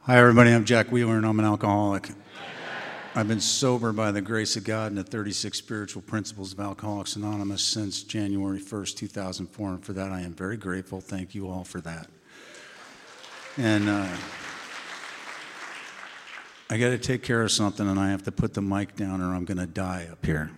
Hi, everybody. I'm Jack Wheeler, and I'm an alcoholic. I've been sober by the grace of God and the 36 spiritual principles of Alcoholics Anonymous since January 1st, 2004, and for that I am very grateful. Thank you all for that. And I got to take care of something, and I have to put the mic down or I'm going to die up here.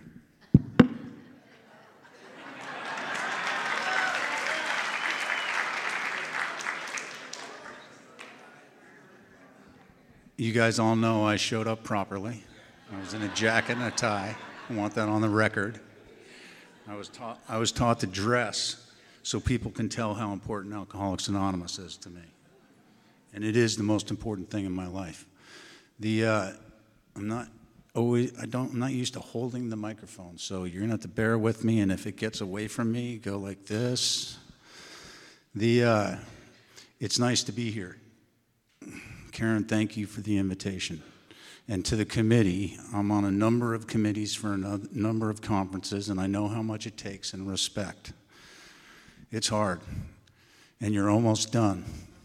You guys all know I showed up properly. I was in a jacket and a tie. I want that on the record. I was taught to dress so people can tell how important Alcoholics Anonymous is to me. And it is the most important thing in my life. I'm not used to holding the microphone, so you're gonna have to bear with me, and if it gets away from me, go like this. It's nice to be here. Karen, thank you for the invitation. And to the committee, I'm on a number of committees for a number of conferences, and I know how much it takes and respect. It's hard, and you're almost done.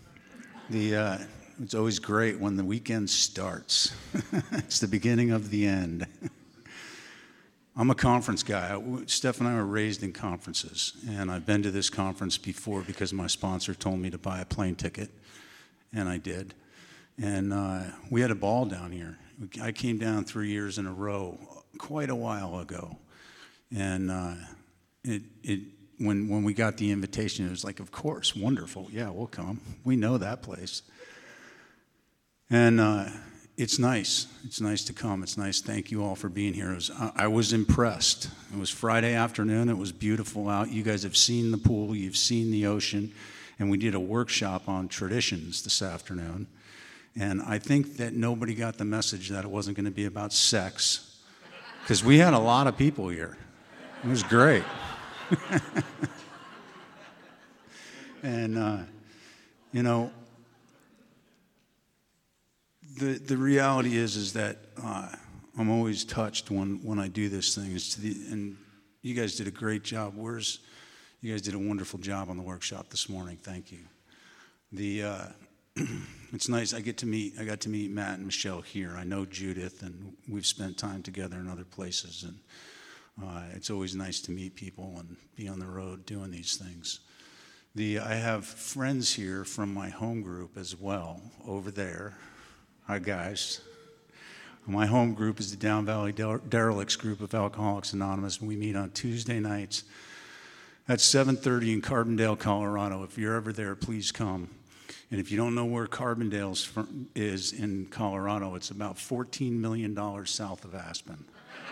It's always great when the weekend starts. It's the beginning of the end. I'm a conference guy. Steph and I were raised in conferences, and I've been to this conference before because my sponsor told me to buy a plane ticket, and I did. And we had a ball down here. I came down 3 years in a row quite a while ago. And when we got the invitation, it was like, of course, wonderful. Yeah, we'll come. We know that place. And it's nice. It's nice to come. It's nice. Thank you all for being here. I was impressed. It was Friday afternoon. It was beautiful out. You guys have seen the pool. You've seen the ocean. And we did a workshop on traditions this afternoon. And I think that nobody got the message that it wasn't going to be about sex, because we had a lot of people here. It was great. And, the reality is that I'm always touched when I do this thing. And you guys did a great job. You guys did a wonderful job on the workshop this morning. Thank you. It's nice. I got to meet Matt and Michelle here. I know Judith, and we've spent time together in other places. And it's always nice to meet people and be on the road doing these things. I have friends here from my home group as well over there. Hi, guys. My home group is the Down Valley Derelicts group of Alcoholics Anonymous, and we meet on Tuesday nights at 7:30 in Carbondale, Colorado. If you're ever there, please come. And if you don't know where Carbondale is in Colorado, it's about $14 million south of Aspen.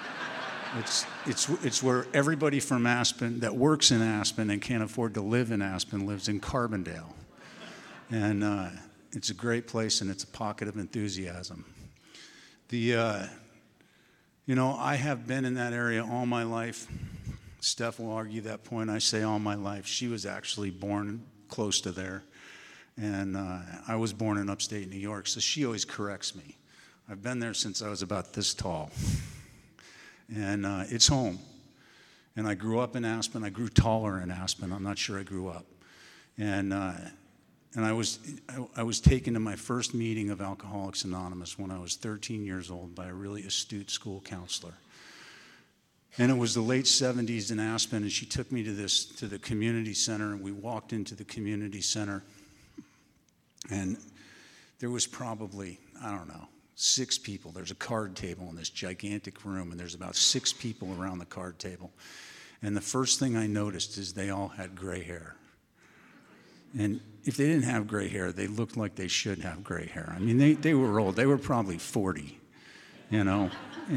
It's where everybody from Aspen that works in Aspen and can't afford to live in Aspen lives in Carbondale. And it's a great place, and it's a pocket of enthusiasm. I have been in that area all my life. Steph will argue that point. I say all my life. She was actually born close to there. And I was born in upstate New York, so she always corrects me. I've been there since I was about this tall. And it's home. And I grew up in Aspen. I grew taller in Aspen. I'm not sure I grew up. And I was taken to my first meeting of Alcoholics Anonymous when I was 13 years old by a really astute school counselor. And it was the late 70s in Aspen, and she took me to the community center, and we walked into the community center. And there was probably, 6 people. There's a card table in this gigantic room, and there's about 6 people around the card table. And the first thing I noticed is they all had gray hair. And if they didn't have gray hair, they looked like they should have gray hair. I mean, they were old. They were probably 40, And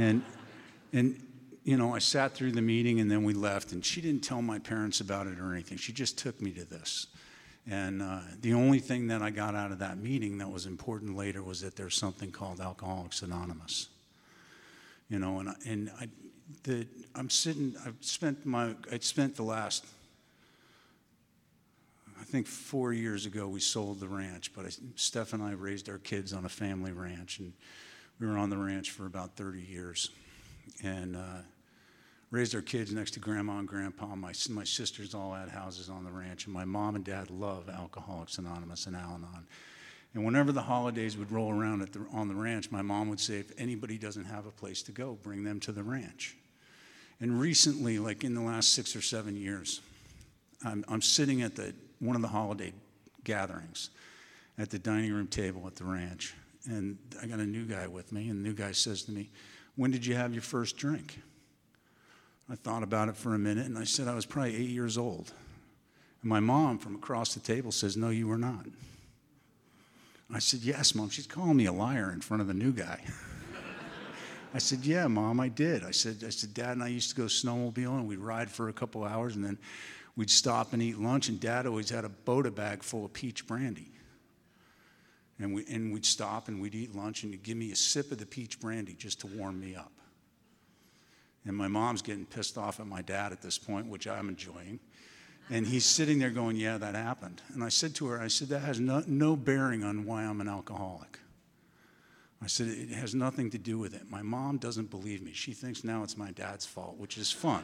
I sat through the meeting, and then we left, and she didn't tell my parents about it or anything. She just took me to this. And the only thing that I got out of that meeting that was important later was that there's something called Alcoholics Anonymous. I've spent the last, I think 4 years ago we sold the ranch, but Steph and I raised our kids on a family ranch, and we were on the ranch for about 30 years. And raised our kids next to Grandma and Grandpa. My sisters all had houses on the ranch, and my mom and dad love Alcoholics Anonymous and Al-Anon. And whenever the holidays would roll around on the ranch, my mom would say, if anybody doesn't have a place to go, bring them to the ranch. And recently, like in the last 6 or 7 years, I'm sitting at one of the holiday gatherings at the dining room table at the ranch. And I got a new guy with me, and the new guy says to me, when did you have your first drink? I thought about it for a minute, and I said I was probably 8 years old. And my mom from across the table says, no, you were not. I said, yes, Mom. She's calling me a liar in front of the new guy. I said, yeah, Mom, I did. I said, Dad and I used to go snowmobiling, and we'd ride for a couple hours, and then we'd stop and eat lunch, and Dad always had a Bota bag full of peach brandy. And we'd stop and we'd eat lunch, and he'd give me a sip of the peach brandy just to warm me up. And my mom's getting pissed off at my dad at this point, which I'm enjoying. And he's sitting there going, yeah, that happened. And I said to her, that has no bearing on why I'm an alcoholic. I said, it has nothing to do with it. My mom doesn't believe me. She thinks now it's my dad's fault, which is fun.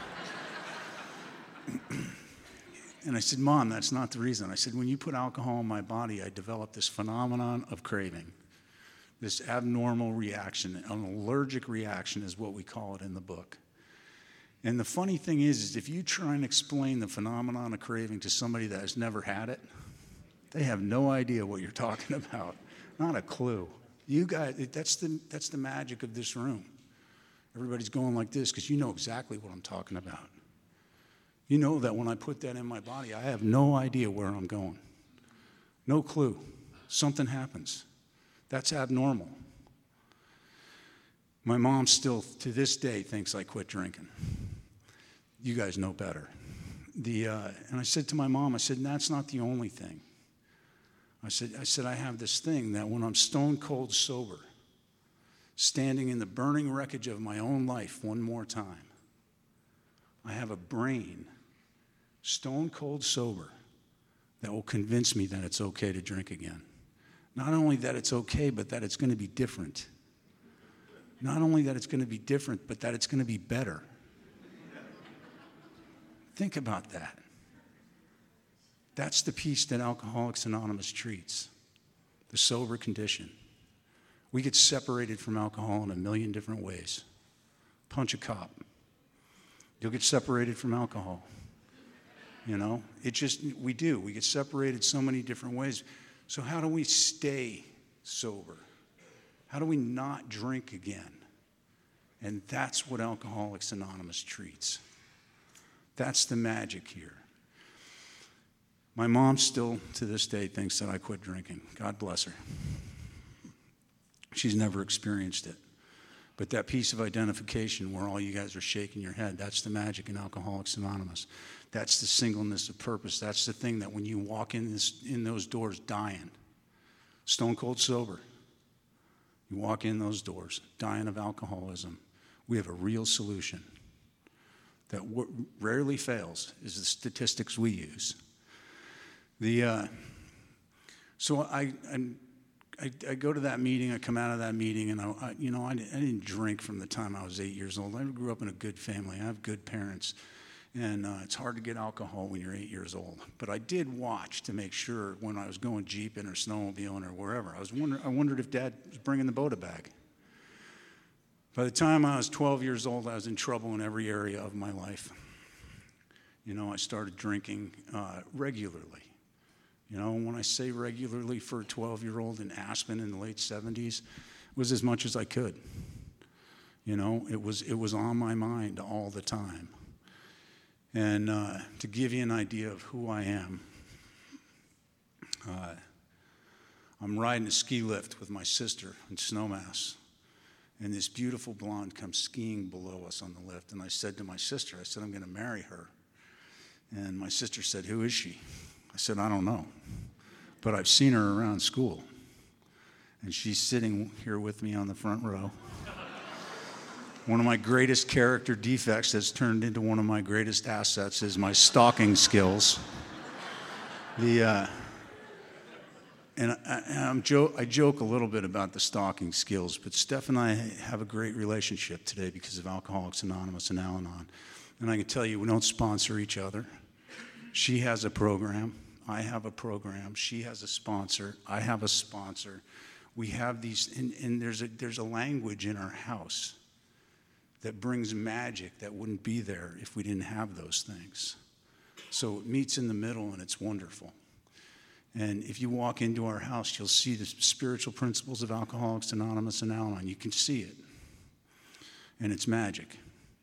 And I said, Mom, that's not the reason. I said, when you put alcohol in my body, I developed this phenomenon of craving, this abnormal reaction, an allergic reaction is what we call it in the book. And the funny thing is if you try and explain the phenomenon of craving to somebody that has never had it, they have no idea what you're talking about. Not a clue. You guys, that's the magic of this room. Everybody's going like this because you know exactly what I'm talking about. You know that when I put that in my body, I have no idea where I'm going. No clue. Something happens. That's abnormal. My mom still, to this day, thinks I quit drinking. You guys know better. And I said to my mom, I said, that's not the only thing. I said, I have this thing that when I'm stone cold sober, standing in the burning wreckage of my own life one more time, I have a brain, stone cold sober, that will convince me that it's okay to drink again. Not only that it's okay, but that it's going to be different. Not only that it's going to be different, but that it's going to be better. Think about that. That's the peace that Alcoholics Anonymous treats, the sober condition. We get separated from alcohol in a million different ways. Punch a cop. You'll get separated from alcohol. You know, we do. We get separated so many different ways. So how do we stay sober? How do we not drink again? And that's what Alcoholics Anonymous treats. That's the magic here. My mom still, to this day, thinks that I quit drinking. God bless her. She's never experienced it. But that piece of identification where all you guys are shaking your head, that's the magic in Alcoholics Anonymous. That's the singleness of purpose. That's the thing that when you walk in those doors dying, stone cold sober, you walk in those doors dying of alcoholism, we have a real solution that rarely fails is the statistics we use. So I go to that meeting, I come out of that meeting, and I didn't drink from the time I was 8 years old. I grew up in a good family. I have good parents, and it's hard to get alcohol when you're 8 years old. But I did watch to make sure when I was going jeeping or snowmobiling or wherever. I wondered if Dad was bringing the Bota bag. By the time I was 12 years old, I was in trouble in every area of my life. You know, I started drinking regularly. You know, when I say regularly for a 12-year-old in Aspen in the late 70s, it was as much as I could. You know, it was on my mind all the time. And to give you an idea of who I am, I'm riding a ski lift with my sister in Snowmass, and this beautiful blonde comes skiing below us on the lift. And I said to my sister, I'm going to marry her. And my sister said, who is she? I said, I don't know, but I've seen her around school, and she's sitting here with me on the front row. One of my greatest character defects that's turned into one of my greatest assets is my stalking skills. I joke a little bit about the stalking skills, but Steph and I have a great relationship today because of Alcoholics Anonymous and Al-Anon. And I can tell you, we don't sponsor each other. She has a program. I have a program. She has a sponsor. I have a sponsor. We have these, and there's a language in our house that brings magic that wouldn't be there if we didn't have those things. So it meets in the middle, and it's wonderful. And if you walk into our house, you'll see the spiritual principles of Alcoholics Anonymous and Al-Anon. You can see it. And it's magic.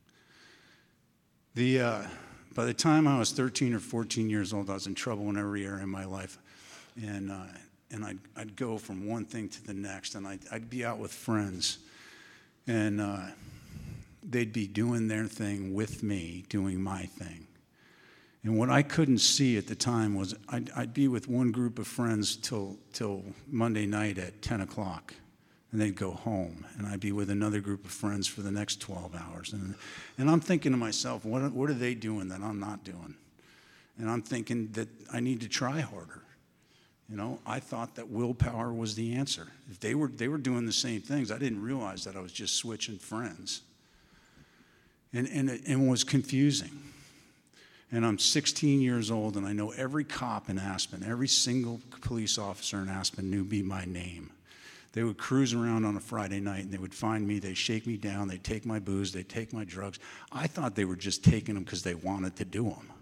By the time I was 13 or 14 years old, I was in trouble in every area of my life. And I'd go from one thing to the next, and I'd be out with friends. And they'd be doing their thing with me, doing my thing. And what I couldn't see at the time was I'd be with one group of friends till Monday night at 10 o'clock, and they'd go home. And I'd be with another group of friends for the next 12 hours. And I'm thinking to myself, what are they doing that I'm not doing? And I'm thinking that I need to try harder. You know, I thought that willpower was the answer. If they were doing the same things, I didn't realize that I was just switching friends. And it was confusing. And I'm 16 years old, and I know every cop in Aspen, every single police officer in Aspen knew me by name. They would cruise around on a Friday night, and they would find me. They'd shake me down. They'd take my booze. They'd take my drugs. I thought they were just taking them because they wanted to do them.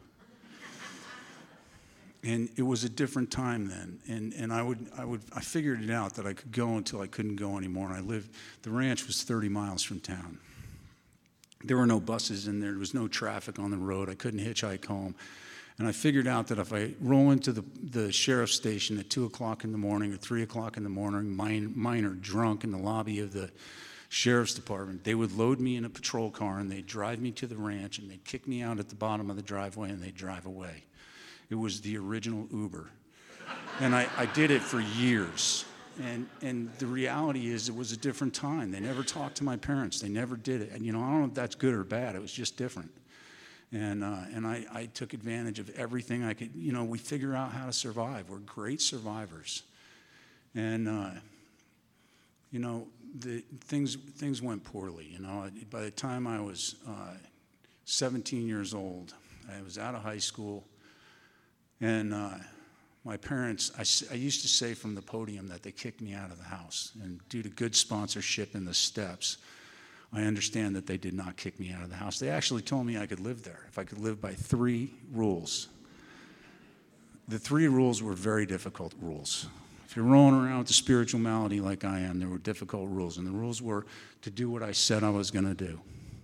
And it was a different time then. And I figured it out that I could go until I couldn't go anymore. And the ranch was 30 miles from town. There were no buses in there. There was no traffic on the road. I couldn't hitchhike home. And I figured out that if I roll into the sheriff's station at 2 o'clock in the morning or 3 o'clock in the morning, minor drunk in the lobby of the sheriff's department, they would load me in a patrol car, and they'd drive me to the ranch, and they'd kick me out at the bottom of the driveway, and they'd drive away. It was the original Uber. And I did it for years. And the reality is it was a different time. They never talked to my parents. They never did it. And, you know, I don't know if that's good or bad. It was just different. And I took advantage of everything I could. You know, we figure out how to survive. We're great survivors. And, you know, things went poorly. You know, by the time I was 17 years old, I was out of high school. And my parents, I used to say from the podium that they kicked me out of the house. And due to good sponsorship in the steps, I understand that they did not kick me out of the house. They actually told me I could live there if I could live by 3 rules. The 3 rules were very difficult rules. If you're rolling around with a spiritual malady like I am, there were difficult rules. And the rules were to do what I said I was going to do,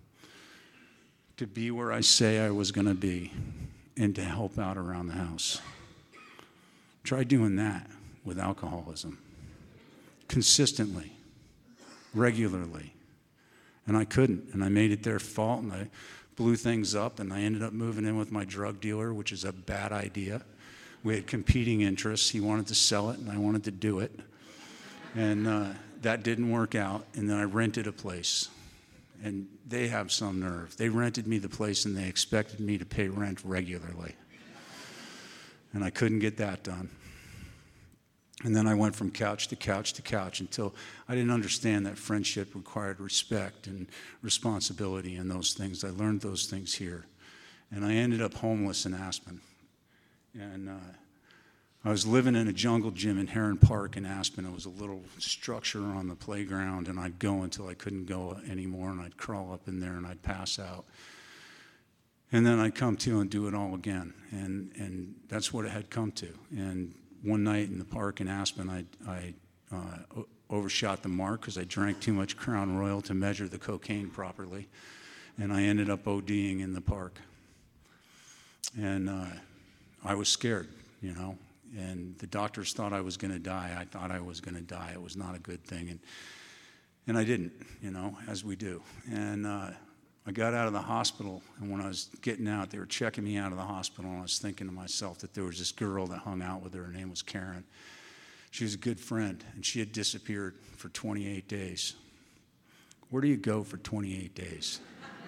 to be where I say I was going to be, and to help out around the house. Try doing that with alcoholism. Consistently. Regularly. And I couldn't. And I made it their fault, and I blew things up, and I ended up moving in with my drug dealer, which is a bad idea. We had competing interests. He wanted to sell it, and I wanted to do it. And that didn't work out. And then I rented a place. And they have some nerve. They rented me the place, and they expected me to pay rent regularly. And I couldn't get that done. And then I went from couch to couch to couch until I didn't understand that friendship required respect and responsibility and those things. I learned those things here. And I ended up homeless in Aspen. And I was living in a jungle gym in Heron Park in Aspen. It was a little structure on the playground, and I'd go until I couldn't go anymore, and I'd crawl up in there, and I'd pass out. And then I'd come to and do it all again. And that's what it had come to. And one night in the park in Aspen, I overshot the mark because I drank too much Crown Royal to measure the cocaine properly. And I ended up ODing in the park. And I was scared, you know. And the doctors thought I was going to die. I thought I was going to die. It was not a good thing. And I didn't, you know, as we do. And I got out of the hospital, and when I was getting out, they were checking me out of the hospital, and I was thinking to myself that there was this girl that hung out with her. Her name was Karen. She was a good friend, and she had disappeared for 28 days. Where do you go for 28 days?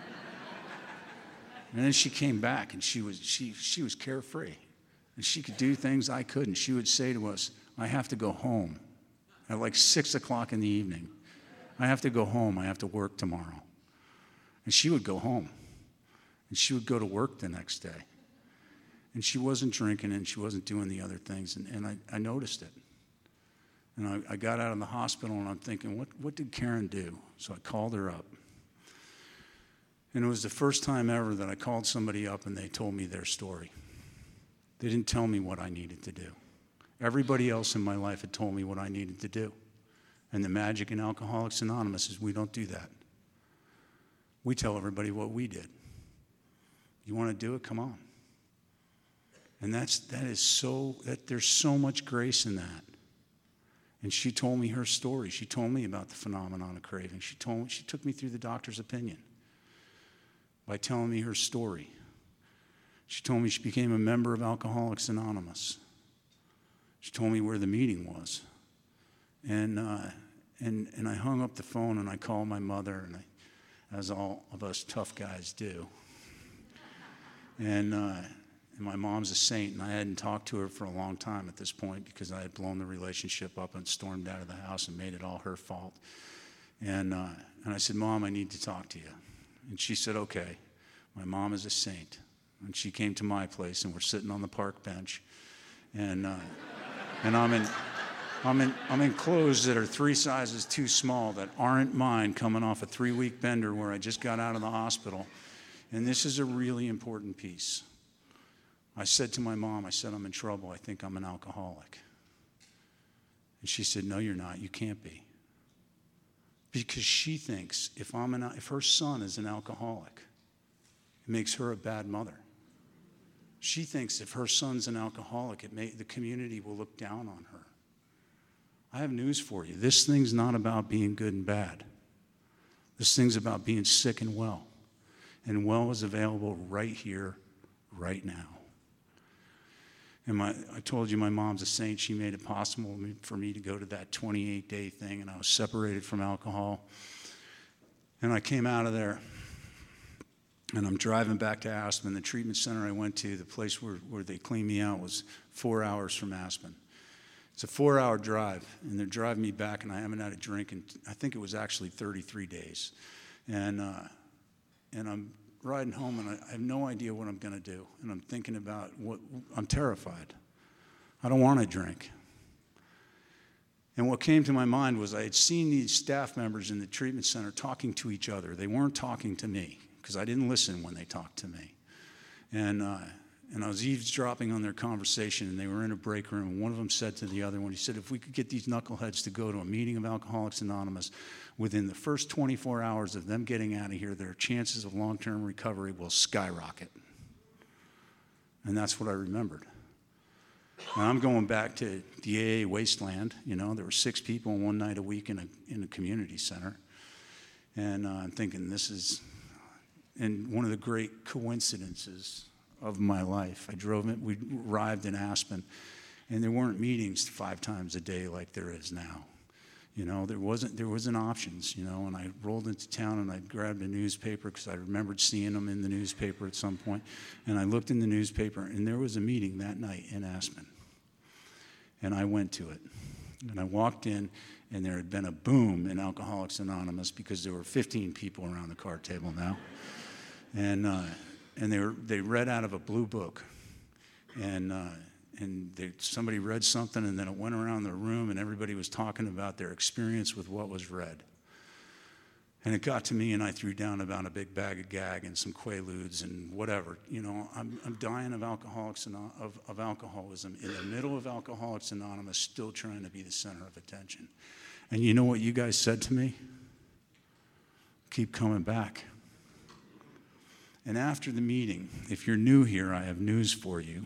And then she came back, and she was carefree. And she could do things I couldn't. She would say to us, I have to go home at like 6 o'clock in the evening. I have to go home. I have to work tomorrow. And she would go home. And she would go to work the next day. And she wasn't drinking and she wasn't doing the other things. And I noticed it. And I got out of the hospital and I'm thinking, what did Karen do? So I called her up. And it was the first time ever that I called somebody up and they told me their story. They didn't tell me what I needed to do. Everybody else in my life had told me what I needed to do. And the magic in Alcoholics Anonymous is we don't do that. We tell everybody what we did. You want to do it? Come on. And there's so much grace in that. And she told me her story. She told me about the phenomenon of craving. She took me through the doctor's opinion by telling me her story. She told me she became a member of Alcoholics Anonymous. She told me where the meeting was. And I hung up the phone and I called my mother, and as all of us tough guys do. And my mom's a saint, and I hadn't talked to her for a long time at this point because I had blown the relationship up and stormed out of the house and made it all her fault. And I said, Mom, I need to talk to you. And she said, okay. My mom is a saint. And she came to my place, and we're sitting on the park bench. And I'm in clothes that are 3 sizes too small that aren't mine, coming off a 3-week bender where I just got out of the hospital. And this is a really important piece. I said to my mom, I'm in trouble. I think I'm an alcoholic. And she said, no, you're not. You can't be. Because she thinks if her son is an alcoholic, it makes her a bad mother. She thinks if her son's an alcoholic, the community will look down on her. I have news for you. This thing's not about being good and bad. This thing's about being sick and well. And well is available right here, right now. And I told you my mom's a saint. She made it possible for me to go to that 28-day thing, and I was separated from alcohol. And I came out of there, and I'm driving back to Aspen. The treatment center I went to, the place where they cleaned me out, was 4 hours from Aspen. It's a 4-hour drive, and they're driving me back, and I haven't had a drink in, I think it was actually 33 days. And I'm riding home, and I have no idea what I'm going to do. And I'm thinking about I'm terrified. I don't want to drink. And what came to my mind was I had seen these staff members in the treatment center talking to each other. They weren't talking to me because I didn't listen when they talked to me. And I was eavesdropping on their conversation, and they were in a break room, and one of them said to the other one, he said, if we could get these knuckleheads to go to a meeting of Alcoholics Anonymous, within the first 24 hours of them getting out of here, their chances of long-term recovery will skyrocket. And that's what I remembered. And I'm going back to the AA wasteland. You know, there were 6 people one night a week in a community center. And I'm thinking and one of the great coincidences of my life. We arrived in Aspen, and there weren't meetings 5 times a day like there is now. You know, there wasn't options, you know, and I rolled into town and I grabbed a newspaper because I remembered seeing them in the newspaper at some point, and I looked in the newspaper, and there was a meeting that night in Aspen. And I went to it. And I walked in, and there had been a boom in Alcoholics Anonymous because there were 15 people around the card table now. And they read out of a blue book, and somebody read something, and then it went around the room, and everybody was talking about their experience with what was read. And it got to me, and I threw down about a big bag of gag and some Quaaludes and whatever. You know, I'm dying of of alcoholism in the middle of Alcoholics Anonymous, still trying to be the center of attention. And you know what you guys said to me? Keep coming back. And after the meeting, if you're new here, I have news for you.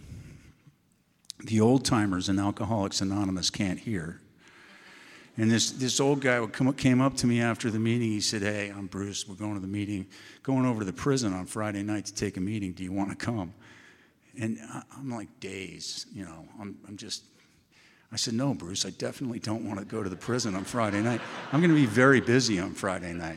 The old-timers in Alcoholics Anonymous can't hear. And this old guy came up to me after the meeting. He said, hey, I'm Bruce. We're going to the meeting, going over to the prison on Friday night to take a meeting. Do you want to come? And I'm like dazed, you know. I said, no, Bruce, I definitely don't want to go to the prison on Friday night. I'm going to be very busy on Friday night.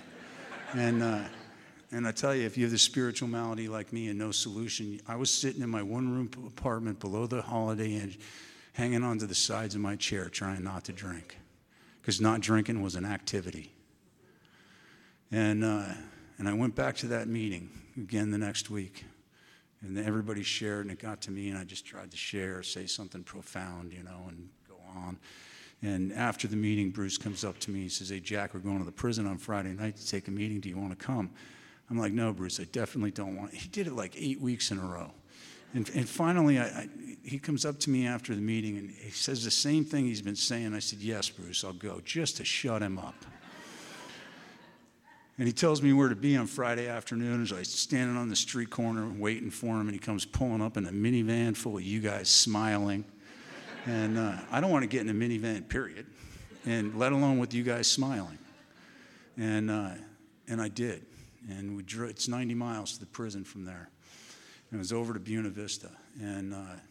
And I tell you, if you have the spiritual malady like me and no solution, I was sitting in my one-room apartment below the Holiday Inn, hanging onto the sides of my chair, trying not to drink, because not drinking was an activity. And I went back to that meeting again the next week, And everybody shared, and it got to me, and I just tried to share, say something profound, and go on. And after the meeting, Bruce comes up to me. He says, "Hey, Jack, we're going to the prison on Friday night to take a meeting. Do you want to come?" I'm like, "No, Bruce, I definitely don't want." He did it like 8 weeks in a row. And finally, he comes up to me after the meeting, and he says the same thing he's been saying. I said, "Yes, Bruce, I'll go," just to shut him up. And he tells me where to be on Friday afternoon. So I'm standing on the street corner waiting for him, and he comes pulling up in a minivan full of you guys smiling. And I don't want to get in a minivan, period, and let alone with you guys smiling. And I did. And we drove. It's 90 miles to the prison from there. And it was over to Buena Vista. And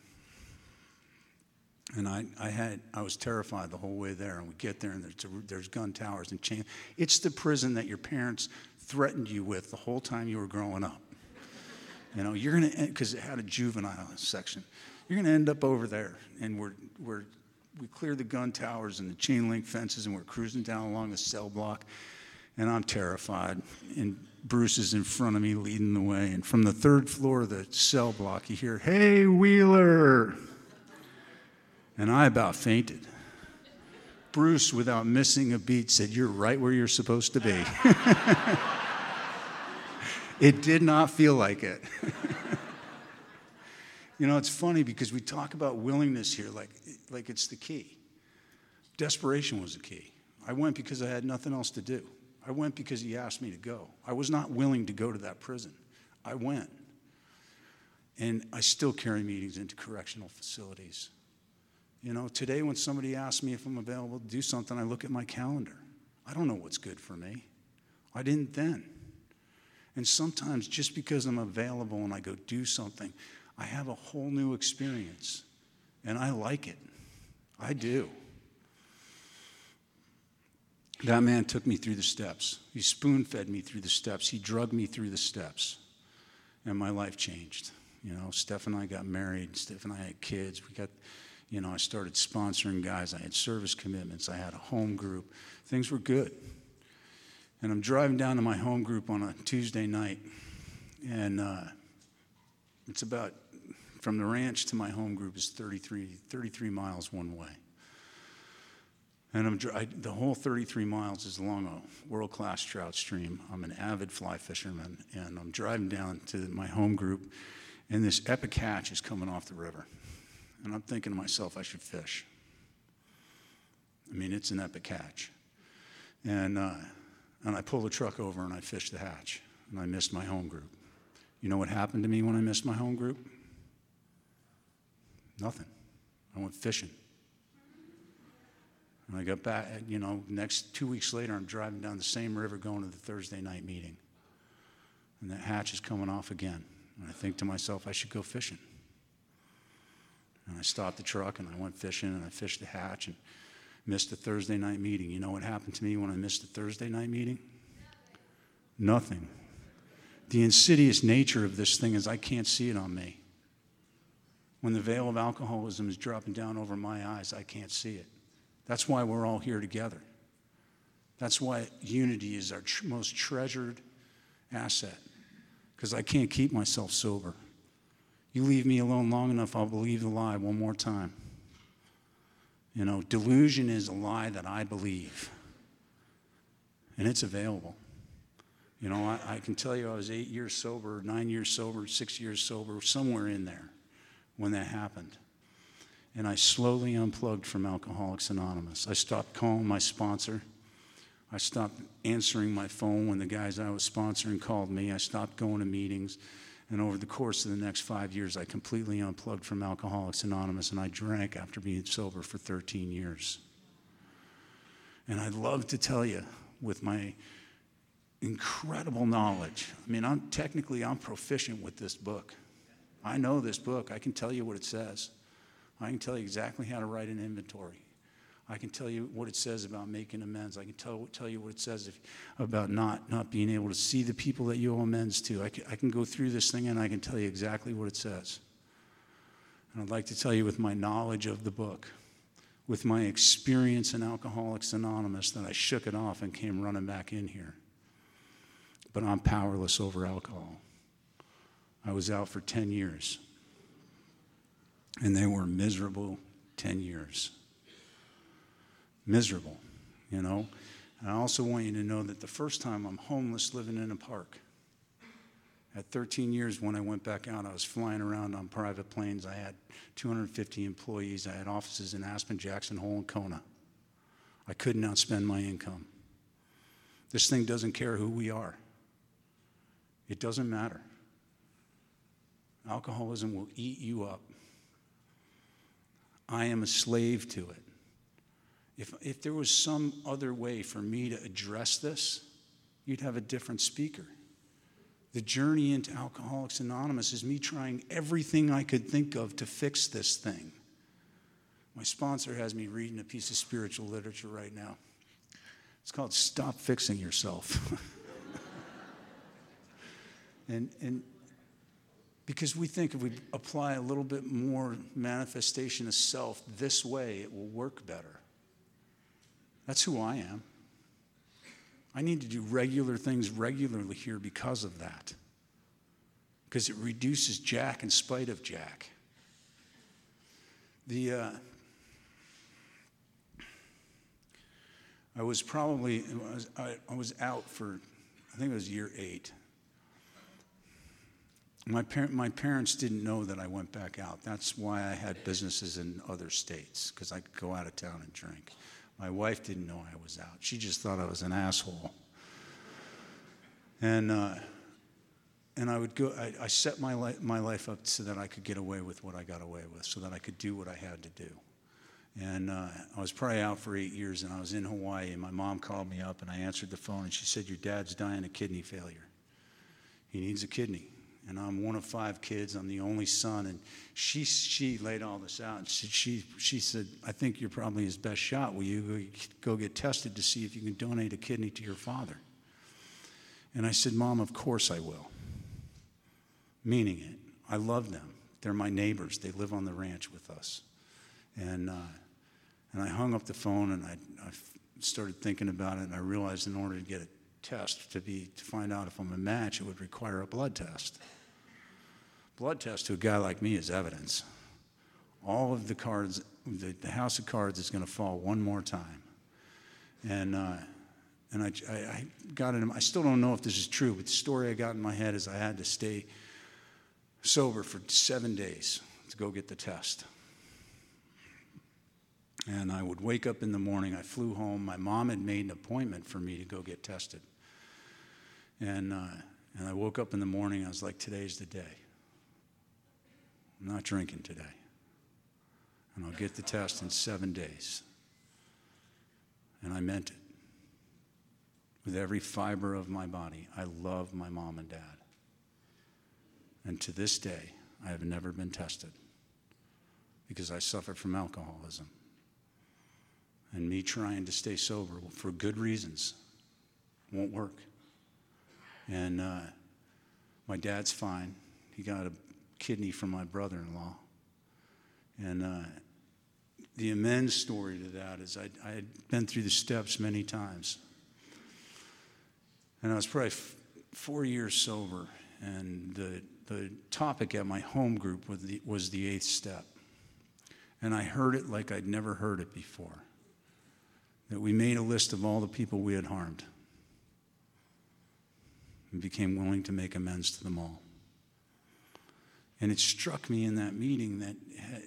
I was terrified the whole way there. And we get there, and there's gun towers and chain. It's the prison that your parents threatened you with the whole time you were growing up. You're gonna, because it had a juvenile section. You're gonna end up over there, and we cleared the gun towers and the chain link fences, and we're cruising down along the cell block, and I'm terrified. And Bruce is in front of me, leading the way. And from the third floor of the cell block, you hear, "Hey, Wheeler." And I about fainted. Bruce, without missing a beat, said, "You're right where you're supposed to be." It did not feel like it. It's funny because we talk about willingness here like it's the key. Desperation was the key. I went because I had nothing else to do. I went because he asked me to go. I was not willing to go to that prison. I went. And I still carry meetings into correctional facilities. Today when somebody asks me if I'm available to do something, I look at my calendar. I don't know what's good for me. I didn't then. And sometimes just because I'm available and I go do something, I have a whole new experience. And I like it. I do. That man took me through the steps. He spoon-fed me through the steps. He drugged me through the steps. And my life changed. Steph and I got married. Steph and I had kids. I started sponsoring guys. I had service commitments. I had a home group. Things were good. And I'm driving down to my home group on a Tuesday night. And it's about, from the ranch to my home group is 33 miles one way. And the whole 33 miles is along a world-class trout stream. I'm an avid fly fisherman, and I'm driving down to my home group, and this epic hatch is coming off the river. And I'm thinking to myself, I should fish. It's an epic hatch. And I pull the truck over, and I fish the hatch, and I missed my home group. You know what happened to me when I missed my home group? Nothing. I went fishing. And I got back, next 2 weeks later, I'm driving down the same river going to the Thursday night meeting. And that hatch is coming off again. And I think to myself, I should go fishing. And I stopped the truck, and I went fishing, and I fished the hatch and missed the Thursday night meeting. You know what happened to me when I missed the Thursday night meeting? Nothing. The insidious nature of this thing is I can't see it on me. When the veil of alcoholism is dropping down over my eyes, I can't see it. That's why we're all here together. That's why unity is our most treasured asset, because I can't keep myself sober. You leave me alone long enough, I'll believe the lie one more time. Delusion is a lie that I believe, and it's available. I can tell you I was 8 years sober, 9 years sober, 6 years sober, somewhere in there when that happened. And I slowly unplugged from Alcoholics Anonymous. I stopped calling my sponsor. I stopped answering my phone when the guys I was sponsoring called me. I stopped going to meetings. And over the course of the next 5 years, I completely unplugged from Alcoholics Anonymous, and I drank after being sober for 13 years. And I'd love to tell you, with my incredible knowledge, I'm proficient with this book. I know this book. I can tell you what it says. I can tell you exactly how to write an inventory. I can tell you what it says about making amends. I can tell you what it says about not being able to see the people that you owe amends to. I can go through this thing and I can tell you exactly what it says. And I'd like to tell you with my knowledge of the book, with my experience in Alcoholics Anonymous, that I shook it off and came running back in here. But I'm powerless over alcohol. I was out for 10 years. And they were miserable 10 years. Miserable, you know. And I also want you to know that the first time I'm homeless living in a park. At 13 years when I went back out, I was flying around on private planes. I had 250 employees. I had offices in Aspen, Jackson Hole, and Kona. I couldn't outspend my income. This thing doesn't care who we are. It doesn't matter. Alcoholism will eat you up. I am a slave to it. If there was some other way for me to address this, you'd have a different speaker. The journey into Alcoholics Anonymous is me trying everything I could think of to fix this thing. My sponsor has me reading a piece of spiritual literature right now. It's called Stop Fixing Yourself. and because we think if we apply a little bit more manifestation of self this way, it will work better. That's who I am. I need to do regular things regularly here because of that. Because it reduces Jack in spite of Jack. I was out for, I think it was year 8. My parents didn't know that I went back out. That's why I had businesses in other states, because I could go out of town and drink. My wife didn't know I was out. She just thought I was an asshole. And I would go. I set my life up so that I could get away with what I got away with, so that I could do what I had to do. And I was probably out for 8 years, and I was in Hawaii, and my mom called me up, and I answered the phone, and she said, "Your dad's dying of kidney failure. He needs a kidney." And I'm one of 5 kids. I'm the only son. And she laid all this out. And she said, "I think you're probably his best shot. Will you go get tested to see if you can donate a kidney to your father?" And I said, "Mom, of course I will." Meaning it. I love them. They're my neighbors. They live on the ranch with us. And I hung up the phone, and I started thinking about it, and I realized in order to get a test to find out if I'm a match, it would require a blood test. Blood test to a guy like me is evidence. All of the cards, the house of cards is going to fall one more time. And I got it. I still don't know if this is true, but the story I got in my head is I had to stay sober for 7 days to go get the test. And I would wake up in the morning. I flew home. My mom had made an appointment for me to go get tested. And I woke up in the morning. I was like, "Today's the day. I'm not drinking today. And I'll get the test in 7 days." And I meant it. With every fiber of my body, I love my mom and dad. And to this day, I have never been tested because I suffered from alcoholism. And me trying to stay sober for good reasons won't work. And my dad's fine. He got a kidney from my brother-in-law. And the amends story to that is I had been through the steps many times. And I was probably 4 years sober. And the topic at my home group was the 8th step. And I heard it like I'd never heard it before. That we made a list of all the people we had harmed and became willing to make amends to them all. And it struck me in that meeting that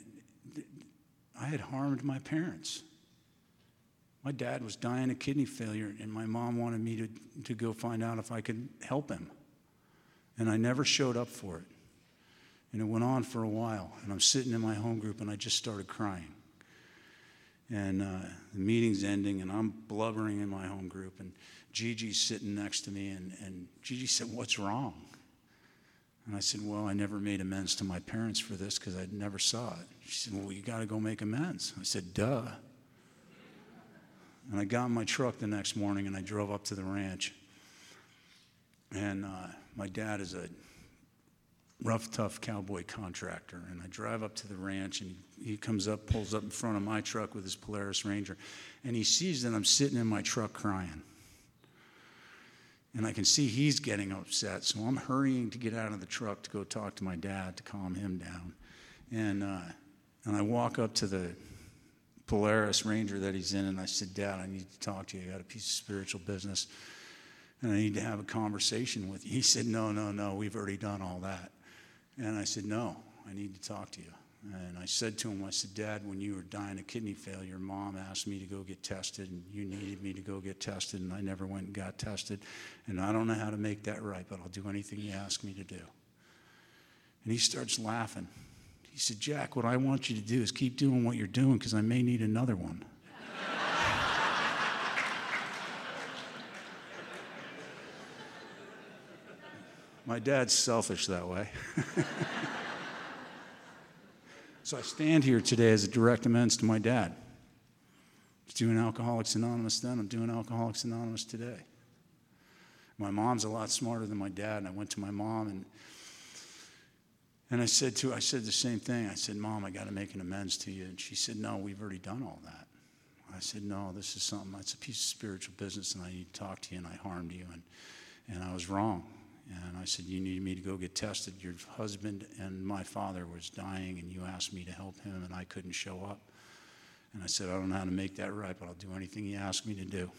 I had harmed my parents. My dad was dying of kidney failure, and my mom wanted me to go find out if I could help him. And I never showed up for it. And it went on for a while, and I'm sitting in my home group, and I just started crying. And the meeting's ending, and I'm blubbering in my home group, and Gigi's sitting next to me, and Gigi said, "What's wrong?" And I said, "Well, I never made amends to my parents for this because I never saw it." She said, "Well, you got to go make amends." I said, "Duh." And I got in my truck the next morning, and I drove up to the ranch. And my dad is a rough, tough cowboy contractor. And I drive up to the ranch, and he comes up, pulls up in front of my truck with his Polaris Ranger. And he sees that I'm sitting in my truck crying. And I can see he's getting upset, so I'm hurrying to get out of the truck to go talk to my dad to calm him down. And I walk up to the Polaris Ranger that he's in, and I said, Dad, I need to talk to you. I got a piece of spiritual business, and I need to have a conversation with you. He said, no, we've already done all that. And I said, no, I need to talk to you. And I said to him, I said, Dad, when you were dying of kidney failure, Mom asked me to go get tested, and you needed me to go get tested, and I never went and got tested. And I don't know how to make that right, but I'll do anything you ask me to do. And he starts laughing. He said, Jack, what I want you to do is keep doing what you're doing, because I may need another one. My dad's selfish that way. So I stand here today as a direct amends to my dad. I was doing Alcoholics Anonymous then. I'm doing Alcoholics Anonymous today. My mom's a lot smarter than my dad, and I went to my mom and I said the same thing. I said, Mom, I got to make an amends to you. And she said, no, we've already done all that. I said, no, this is something, it's a piece of spiritual business, and I need to talk to you, and I harmed you, and I was wrong. And I said, you needed me to go get tested. Your husband and my father was dying, and you asked me to help him, and I couldn't show up. And I said, I don't know how to make that right, but I'll do anything you ask me to do.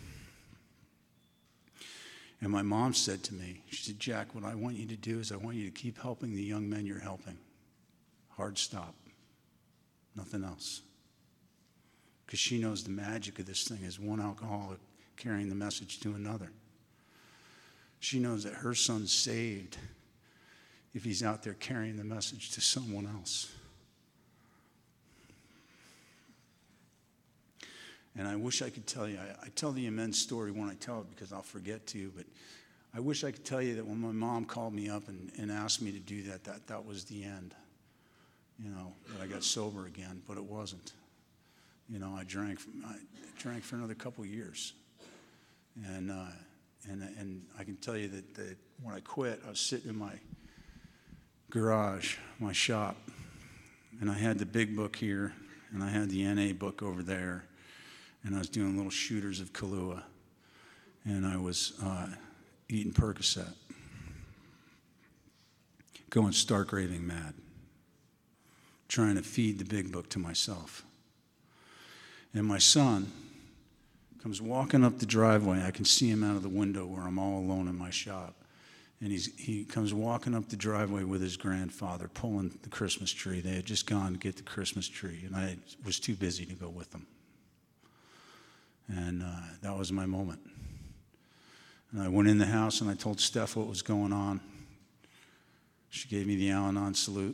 And my mom said to me, she said, Jack, what I want you to do is I want you to keep helping the young men you're helping. Hard stop. Nothing else. Because she knows the magic of this thing is one alcoholic carrying the message to another. She knows that her son's saved if he's out there carrying the message to someone else. And I wish I could tell you, I tell the immense story when I tell it because I'll forget to, but I wish I could tell you that when my mom called me up and asked me to do that was the end, that I got sober again, but it wasn't. I drank for another couple years. And I can tell you that when I quit, I was sitting in my garage, my shop, and I had the big book here, and I had the NA book over there, and I was doing little shooters of Kahlua, and I was eating Percocet, going stark raving mad, trying to feed the big book to myself. And my son comes walking up the driveway. I can see him out of the window where I'm all alone in my shop. And he comes walking up the driveway with his grandfather, pulling the Christmas tree. They had just gone to get the Christmas tree, and I was too busy to go with them. And that was my moment. And I went in the house, and I told Steph what was going on. She gave me the Al-Anon salute.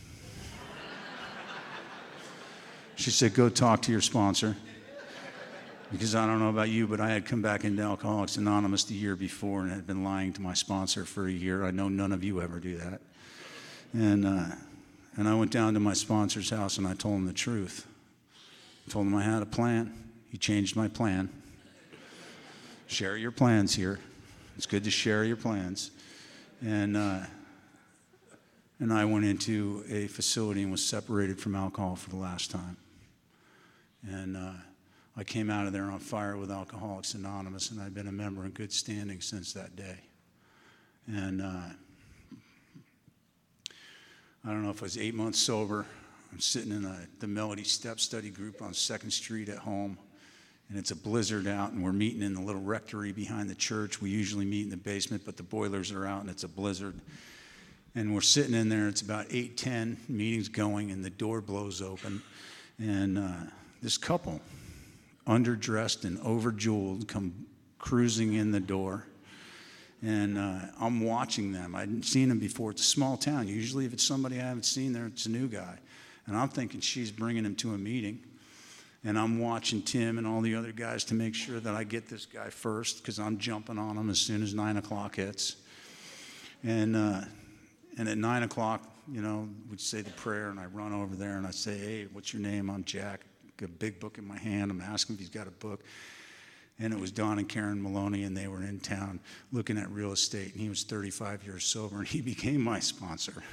She said, go talk to your sponsor. Because I don't know about you, but I had come back into Alcoholics Anonymous the year before and had been lying to my sponsor for a year. I know none of you ever do that. And I went down to my sponsor's house and I told him the truth. I told him I had a plan. He changed my plan. Share your plans here. It's good to share your plans. And I went into a facility and was separated from alcohol for the last time. And I came out of there on fire with Alcoholics Anonymous, and I've been a member in good standing since that day. And I don't know if I was 8 months sober. I'm sitting in the Melody Step Study group on 2nd Street at home, and it's a blizzard out, and we're meeting in the little rectory behind the church. We usually meet in the basement, but the boilers are out, and it's a blizzard. And we're sitting in there. It's about 8:10, meeting's going, and the door blows open, and this couple, underdressed and overjeweled, come cruising in the door. And I'm watching them. I hadn't seen them before. It's a small town. Usually if it's somebody I haven't seen there, it's a new guy. And I'm thinking she's bringing him to a meeting. And I'm watching Tim and all the other guys to make sure that I get this guy first, because I'm jumping on him as soon as 9 o'clock hits. And at 9 o'clock, we'd say the prayer, and I run over there and I say, hey, what's your name? I'm Jack. Got a big book in my hand. I'm asking if he's got a book. And it was Don and Karen Maloney, and they were in town looking at real estate. And he was 35 years sober, and he became my sponsor.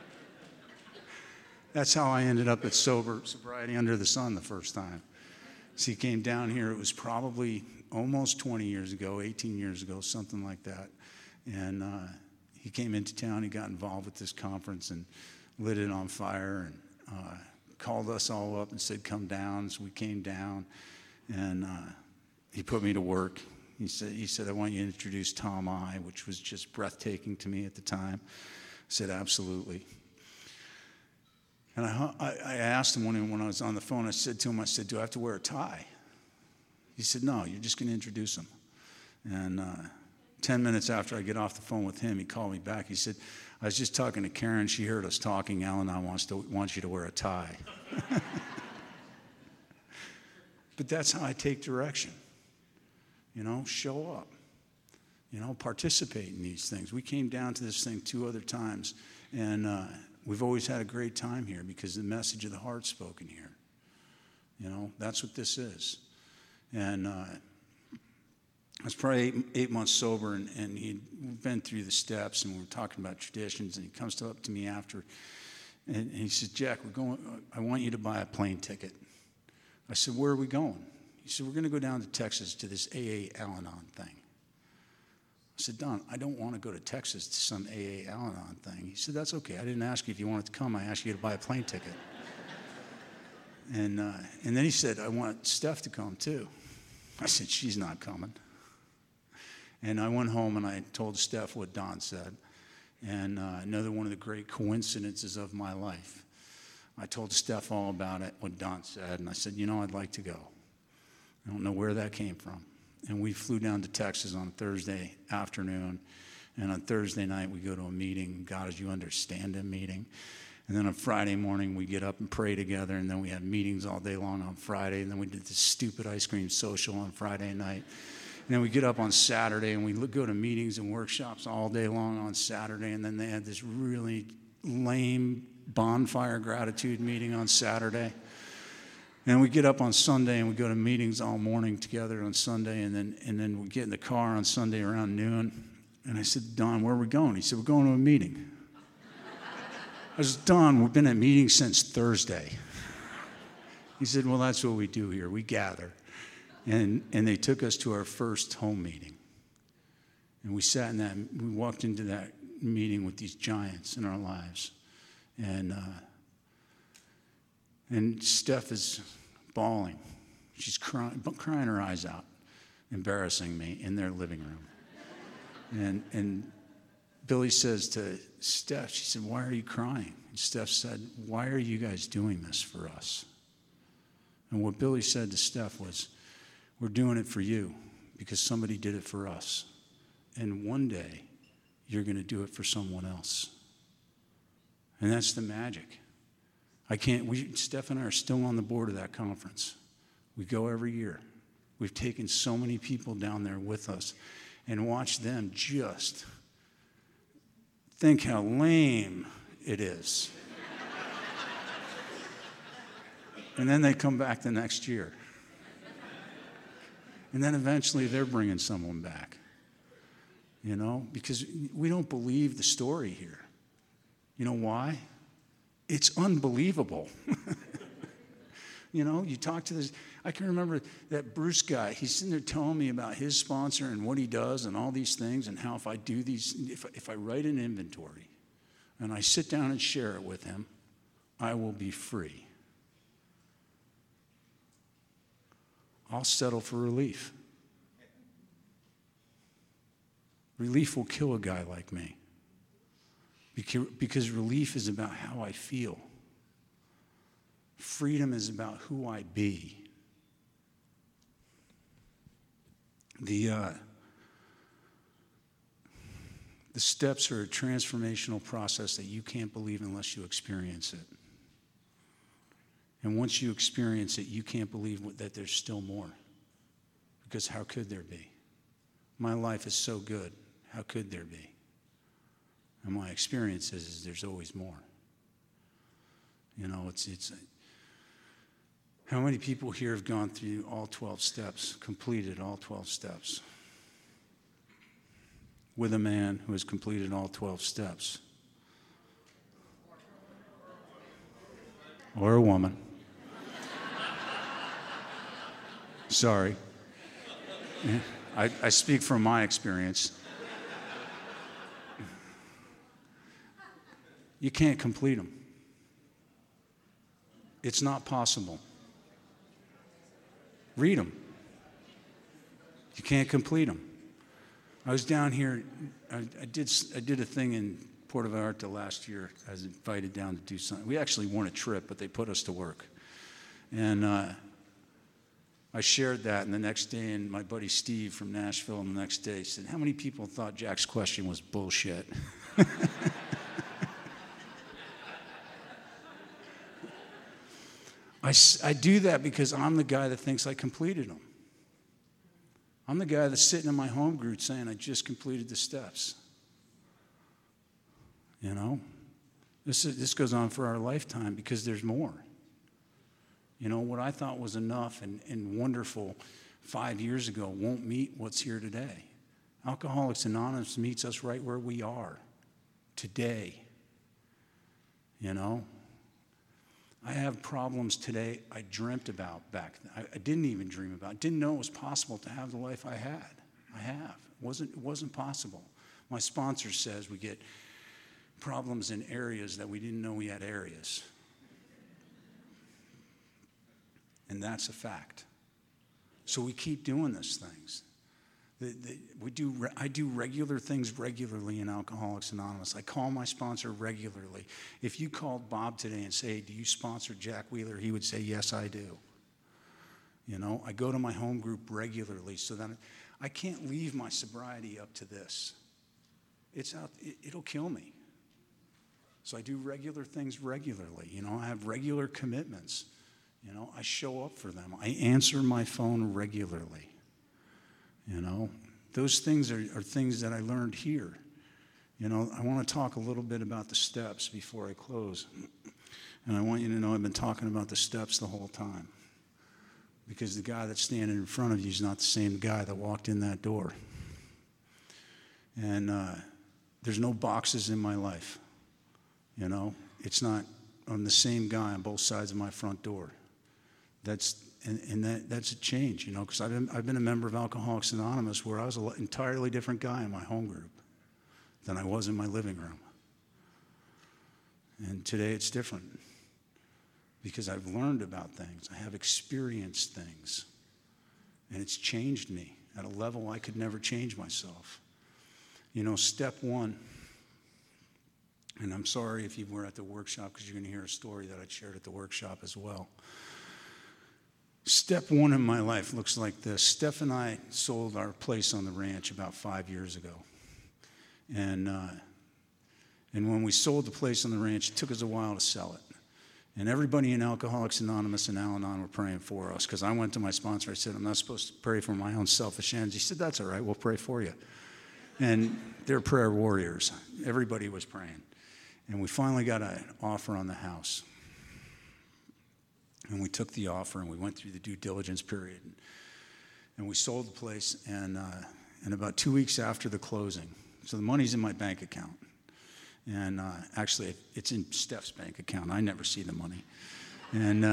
That's how I ended up at sobriety under the sun the first time. So he came down here. It was probably almost 20 years ago, 18 years ago, something like that. And he came into town. He got involved with this conference and lit it on fire and called us all up and said, come down. So we came down, and he put me to work. He said, I want you to introduce Tom I, which was just breathtaking to me at the time. I said, absolutely. And I asked him when I was on the phone, I said, do I have to wear a tie? He said, no, you're just going to introduce him. And 10 minutes after I get off the phone with him, he called me back. He said, I was just talking to Karen. She heard us talking. Al-Anon wants you to wear a tie. But that's how I take direction. Show up. Participate in these things. We came down to this thing 2 other times, and we've always had a great time here because the message of the heart's spoken here. That's what this is. And I was probably 8 months sober, and he'd been through the steps, and we were talking about traditions, and he comes up to me after, and he says, Jack, I want you to buy a plane ticket. I said, where are we going? He said, we're going to go down to Texas to this AA Al-Anon thing. I said, Don, I don't want to go to Texas to some AA Al-Anon thing. He said, that's okay. I didn't ask you if you wanted to come. I asked you to buy a plane ticket. And then he said, I want Steph to come too. I said, she's not coming. And I went home and I told Steph what Don said. And another one of the great coincidences of my life. I told Steph all about it, what Don said. And I said, I'd like to go. I don't know where that came from. And we flew down to Texas on Thursday afternoon. And on Thursday night, we go to a meeting, God as You Understand Him meeting. And then on Friday morning, we get up and pray together. And then we had meetings all day long on Friday. And then we did this stupid ice cream social on Friday night. And then we get up on Saturday, and we go to meetings and workshops all day long on Saturday. And then they had this really lame bonfire gratitude meeting on Saturday. And we get up on Sunday, and we go to meetings all morning together on Sunday. And then we get in the car on Sunday around noon. And I said, Don, where are we going? He said, we're going to a meeting. I said, Don, we've been at meetings since Thursday. He said, well, that's what we do here. We gather. And they took us to our first home meeting. And we walked into that meeting with these giants in our lives. And Steph is bawling. She's crying her eyes out, embarrassing me in their living room. And Billy says to Steph, she said, why are you crying? And Steph said, why are you guys doing this for us? And what Billy said to Steph was, we're doing it for you because somebody did it for us. And one day, you're going to do it for someone else. And that's the magic. Steph and I are still on the board of that conference. We go every year. We've taken so many people down there with us and watched them just think how lame it is. And then they come back the next year. And then eventually they're bringing someone back. Because we don't believe the story here. You know why? It's unbelievable. You talk to this. I can remember that Bruce guy. He's sitting there telling me about his sponsor and what he does and all these things and how if I do these, if I write an inventory and I sit down and share it with him, I will be free. I'll settle for relief. Relief will kill a guy like me. Because relief is about how I feel. Freedom is about who I be. The steps are a transformational process that you can't believe unless you experience it. And once you experience it, you can't believe that there's still more. Because how could there be? My life is so good. How could there be? And my experience is there's always more. It's how many people here have gone through all 12 steps, completed all 12 steps? With a man who has completed all 12 steps. Or a woman. Sorry. I speak from my experience. You can't complete them. It's not possible. Read them. You can't complete them. I was down here. I did a thing in Puerto Vallarta last year. I was invited down to do something. We actually won a trip, but they put us to work. And I shared that, and the next day, and my buddy Steve from Nashville, the next day said, "How many people thought Jack's question was bullshit?" I do that because I'm the guy that thinks I completed them. I'm the guy that's sitting in my home group saying I just completed the steps. You know, this goes on for our lifetime because there's more. You know, what I thought was enough and wonderful 5 years ago won't meet what's here today. Alcoholics Anonymous meets us right where we are today. You know, I have problems today I dreamt about back then. I didn't even dream about. Didn't know it was possible to have the life I had. I have. It wasn't possible. My sponsor says we get problems in areas that we didn't know we had areas. And that's a fact. So we keep doing these things. I do regular things regularly in Alcoholics Anonymous. I call my sponsor regularly. If you called Bob today and say, "Do you sponsor Jack Wheeler?" he would say, "Yes, I do." You know, I go to my home group regularly so that I can't leave my sobriety up to this. It'll kill me. So I do regular things regularly. You know, I have regular commitments. You know, I show up for them. I answer my phone regularly. You know, those things are things that I learned here. You know, I want to talk a little bit about the steps before I close. And I want you to know I've been talking about the steps the whole time. Because the guy that's standing in front of you is not the same guy that walked in that door. And there's no boxes in my life. You know, it's not, I'm the same guy on both sides of my front door. That's a change, you know, because I've been a member of Alcoholics Anonymous where I was an entirely different guy in my home group than I was in my living room. And today it's different because I've learned about things. I have experienced things. And it's changed me at a level I could never change myself. You know, step one, and I'm sorry if you were at the workshop because you're going to hear a story that I shared at the workshop as well. Step one in my life looks like this. Steph and I sold our place on the ranch about 5 years ago. And when we sold the place on the ranch, it took us a while to sell it. And everybody in Alcoholics Anonymous and Al-Anon were praying for us because I went to my sponsor. I said, "I'm not supposed to pray for my own selfish ends." He said, "That's all right. We'll pray for you." And they're prayer warriors. Everybody was praying. And we finally got an offer on the house. And we took the offer and we went through the due diligence period. And we sold the place. And about 2 weeks after the closing, so the money's in my bank account. And actually, it's in Steph's bank account. I never see the money. And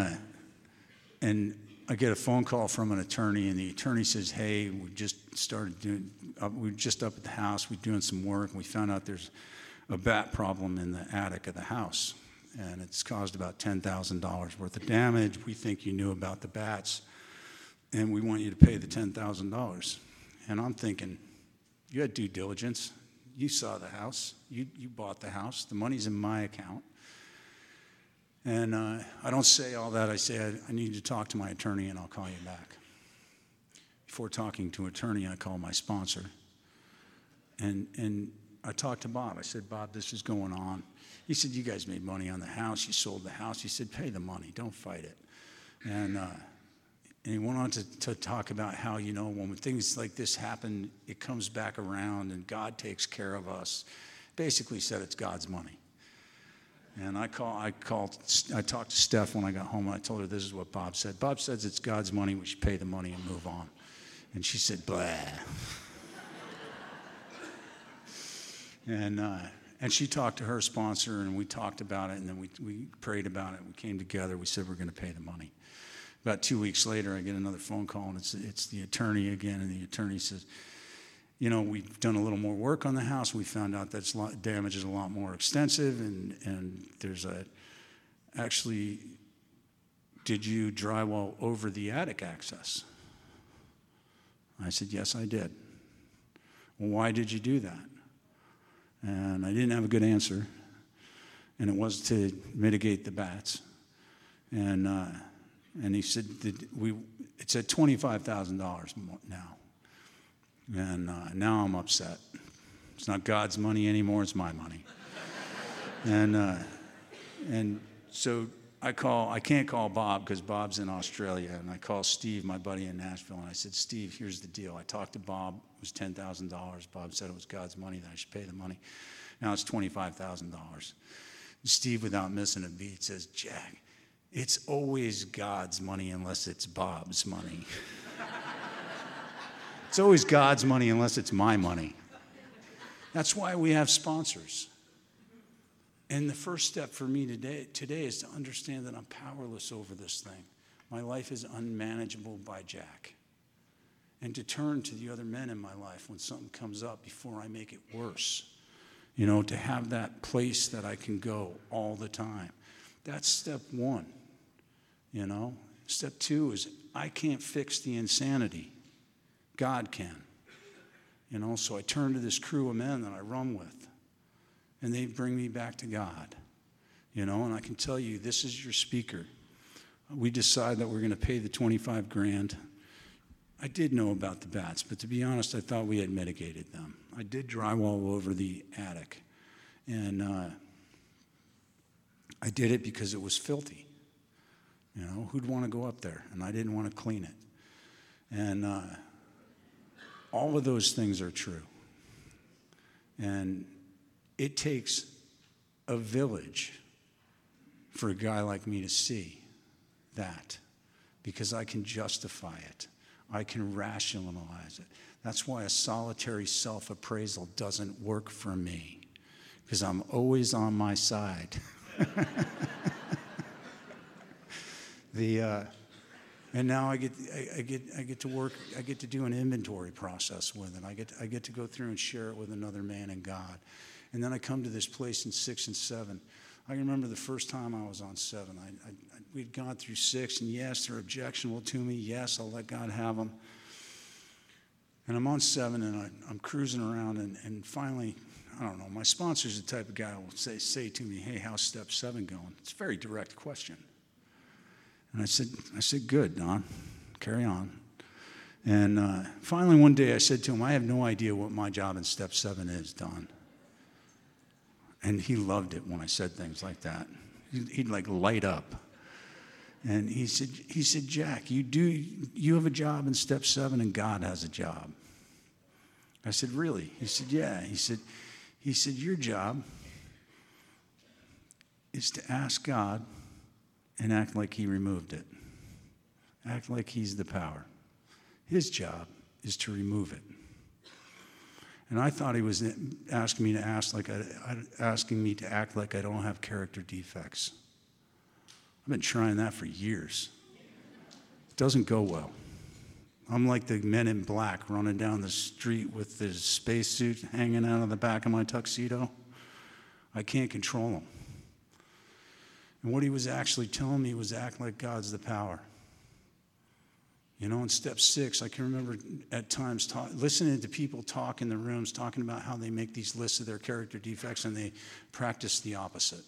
I get a phone call from an attorney, and the attorney says, "Hey, we're just up at the house. We're doing some work, and we found out there's a bat problem in the attic of the house. And it's caused about $10,000 worth of damage. We think you knew about the bats, and we want you to pay the $10,000. And I'm thinking, you had due diligence. You saw the house. You bought the house. The money's in my account. And I don't say all that. I say, I need to talk to my attorney, and I'll call you back. Before talking to an attorney, I call my sponsor. And I talked to Bob. I said, "Bob, this is going on." He said, "You guys made money on the house. You sold the house." He said, "Pay the money. Don't fight it." And he went on to talk about how, you know, when things like this happen, it comes back around and God takes care of us. Basically said it's God's money. And I talked to Steph when I got home, and I told her this is what Bob said. Bob says it's God's money. We should pay the money and move on. And she said, "Blah." And she talked to her sponsor, and we talked about it, and then we prayed about it. We came together. We said we're going to pay the money. About 2 weeks later, I get another phone call, and it's the attorney again, and the attorney says, we've done a little more work on the house. We found out that damage is a lot more extensive, and there's actually, did you drywall over the attic access? I said, yes, I did. Well, why did you do that? And I didn't have a good answer, and it was to mitigate the bats. And he said, it's at $25,000 now. And now I'm upset. It's not God's money anymore, it's my money. And so I can't call Bob because Bob's in Australia, and I call Steve, my buddy in Nashville, and I said, Steve, here's the deal. I talked to Bob. It was $10,000. Bob said it was God's money, that I should pay the money. Now it's $25,000. Steve, without missing a beat, says, Jack, it's always God's money unless it's Bob's money. It's always God's money unless it's my money. That's why we have sponsors. And the first step for me today is to understand that I'm powerless over this thing. My life is unmanageable by Jack. And to turn to the other men in my life when something comes up before I make it worse. To have that place that I can go all the time. That's step one. Step two is I can't fix the insanity. God can. So I turn to this crew of men that I run with. And they bring me back to God. And I can tell you, this is your speaker. We decide that we're going to pay the $25,000. I did know about the bats, but to be honest, I thought we had mitigated them. I did drywall over the attic. And I did it because it was filthy. Who'd want to go up there? And I didn't want to clean it. And all of those things are true. And it takes a village for a guy like me to see that, because I can justify it. I can rationalize it. That's why a solitary self-appraisal doesn't work for me, because I'm always on my side. And now I get to work. I get to do an inventory process with it. I get to go through and share it with another man in God. And then I come to this place in 6 and 7. I remember the first time I was on 7. We'd gone through 6, and yes, they're objectionable to me. Yes, I'll let God have them. And I'm on 7, and I'm cruising around, and finally, I don't know, my sponsor's the type of guy who will say to me, hey, how's step 7 going? It's a very direct question. And I said, good, Don, carry on. And finally one day I said to him, I have no idea what my job in step 7 is, Don. And he loved it when I said things like that. He'd like light up. And he said, Jack, you have a job in step 7 and God has a job. I said, really? He said, yeah. He said, your job is to ask God and act like he removed it. Act like he's the power. His job is to remove it. And I thought he was asking me to act like I don't have character defects. I've been trying that for years. It doesn't go well. I'm like the Men in Black running down the street with this spacesuit hanging out of the back of my tuxedo. I can't control him. And what he was actually telling me was act like God's the power. In step 6, I can remember at times listening to people talk in the rooms, talking about how they make these lists of their character defects and they practice the opposite.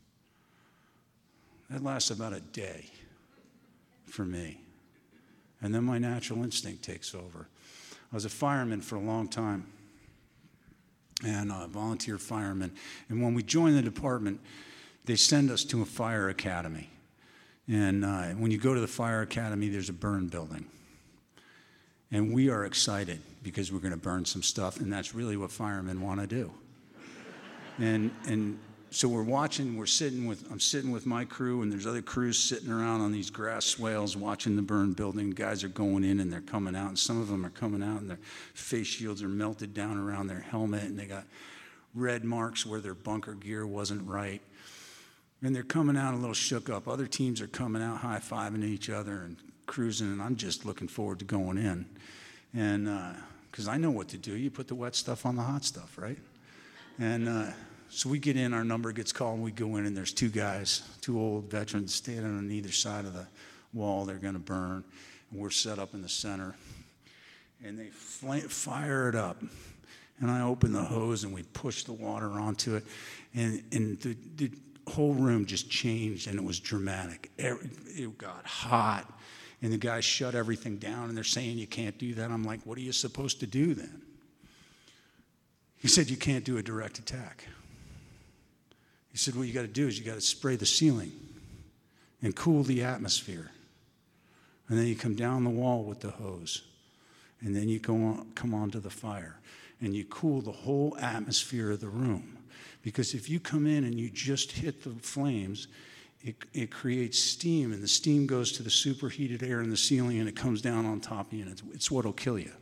That lasts about a day for me. And then my natural instinct takes over. I was a fireman for a long time, and a volunteer fireman. And when we joined the department, they send us to a fire academy. And when you go to the fire academy, there's a burn building. And we are excited because we're going to burn some stuff, and that's really what firemen want to do. And so I'm sitting with my crew, and there's other crews sitting around on these grass swales watching the burn building. Guys are going in and they're coming out, and some of them are coming out and their face shields are melted down around their helmet, and they got red marks where their bunker gear wasn't right. And they're coming out a little shook up. Other teams are coming out high-fiving each other and cruising, and I'm just looking forward to going in. And because I know what to do. You put the wet stuff on the hot stuff, right? And so we get in, our number gets called, and we go in, and there's two guys, two old veterans standing on either side of the wall. They're going to burn, and we're set up in the center. And they fire it up. And I open the hose, and we push the water onto it. And the whole room just changed, and it was dramatic. It got hot, and the guys shut everything down, and they're saying you can't do that. I'm like, what are you supposed to do then? He said, you can't do a direct attack. He said, what you got to do is you got to spray the ceiling and cool the atmosphere. And then you come down the wall with the hose, and then you come onto the fire, and you cool the whole atmosphere of the room. Because if you come in and you just hit the flames, it creates steam, and the steam goes to the superheated air in the ceiling, and it comes down on top of you, and it's what'll kill you.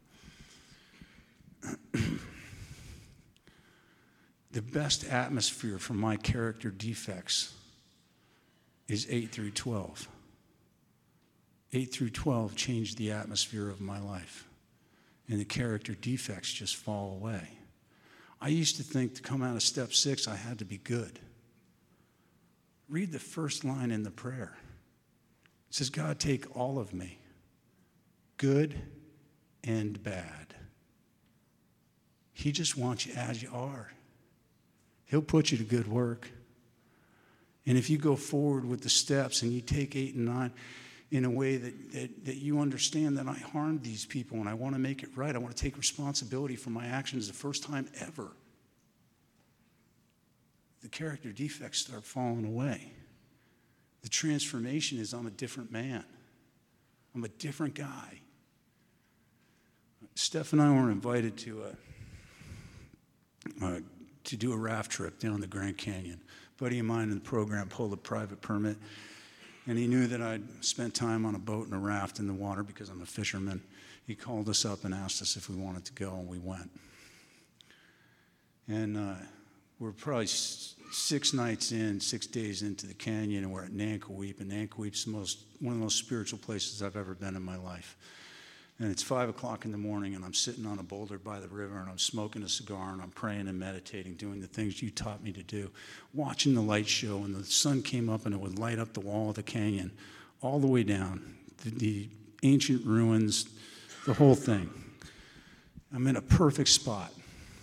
The best atmosphere for my character defects is 8 through 12. 8 through 12 changed the atmosphere of my life, and the character defects just fall away. I used to think to come out of step 6, I had to be good. Read the first line in the prayer. It says, God, take all of me, good and bad. He just wants you as you are. He'll put you to good work. And if you go forward with the steps and you take 8 and 9 in a way that you understand that I harmed these people and I want to make it right, I want to take responsibility for my actions the first time ever, the character defects start falling away. The transformation is I'm a different man. I'm a different guy. Steph and I were invited to do a raft trip down the Grand Canyon. A buddy of mine in the program pulled a private permit, and he knew that I'd spent time on a boat and a raft in the water because I'm a fisherman. He called us up and asked us if we wanted to go, and we went. And we're probably 6 nights in, 6 days into the canyon, and we're at Nankoweap, and Nankoweap's one of the most spiritual places I've ever been in my life. And it's 5 o'clock in the morning, and I'm sitting on a boulder by the river, and I'm smoking a cigar, and I'm praying and meditating, doing the things you taught me to do, watching the light show, and the sun came up, and it would light up the wall of the canyon all the way down, the ancient ruins, the whole thing. I'm in a perfect spot.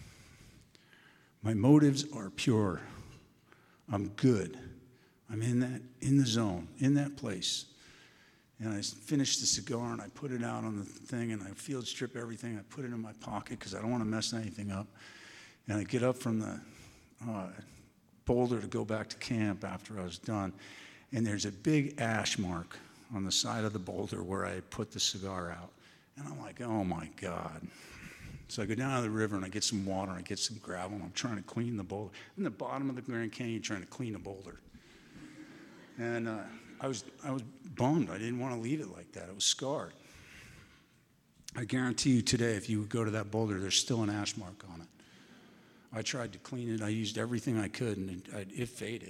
My motives are pure. I'm good. I'm in the zone, in that place. And I finished the cigar, and I put it out on the thing, and I field strip everything. I put it in my pocket because I don't want to mess anything up. And I get up from the boulder to go back to camp after I was done, and there's a big ash mark on the side of the boulder where I put the cigar out. And I'm like, oh, my God. So I go down to the river, and I get some water, and I get some gravel, and I'm trying to clean the boulder. I'm in the bottom of the Grand Canyon trying to clean a boulder. And I was bummed. I didn't want to leave it like that. It was scarred. I guarantee you today, if you go to that boulder, there's still an ash mark on it. I tried to clean it. I used everything I could, and it faded.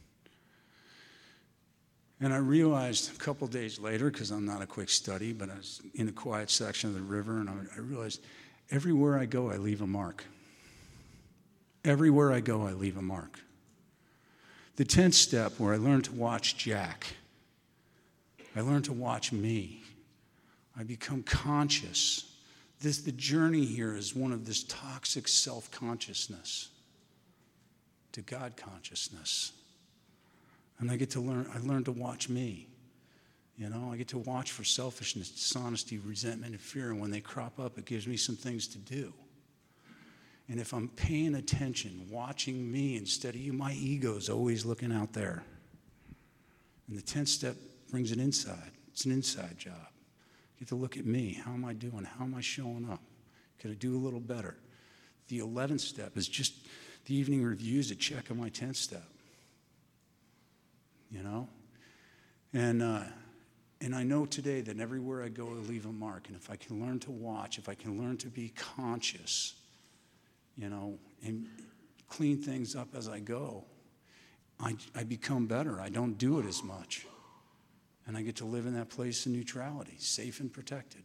And I realized a couple days later, because I'm not a quick study, but I was in a quiet section of the river, and I realized everywhere I go, I leave a mark. Everywhere I go, I leave a mark. The 10th step, where I learned to watch Jack, I learned to watch me. I become conscious. The journey here is one of this toxic self-consciousness to God consciousness. And I learn to watch me. You know, I get to watch for selfishness, dishonesty, resentment, and fear. And when they crop up, it gives me some things to do. And if I'm paying attention, watching me instead of you, my ego's always looking out there. And the 10th step brings it inside. It's an inside job. You get to look at me. How am I doing? How am I showing up? Could I do a little better? The 11th step is just the evening reviews, a check on my 10th step. You know? And I know today that everywhere I go, I leave a mark. And if I can learn to watch, if I can learn to be conscious, you know, and clean things up as I go, I become better. I don't do it as much. And I get to live in that place of neutrality, safe and protected.